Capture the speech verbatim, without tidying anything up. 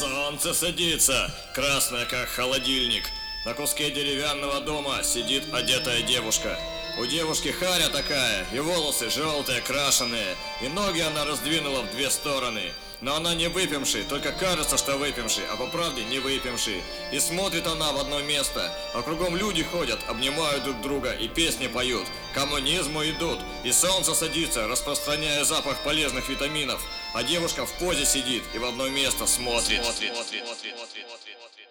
Солнце садится, красное как холодильник. На куске деревянного дома сидит одетая девушка. У девушки харя такая, и волосы желтые, крашеные, и ноги она раздвинула в две стороны. Но она не выпивший, только кажется, что выпивший, а по правде не выпивший. И смотрит она в одно место, а кругом люди ходят, обнимают друг друга и песни поют. К коммунизму идут, и солнце садится, распространяя запах полезных витаминов. А девушка в позе сидит и в одно место смотрит. смотрит, смотрит, смотрит, смотрит, смотрит.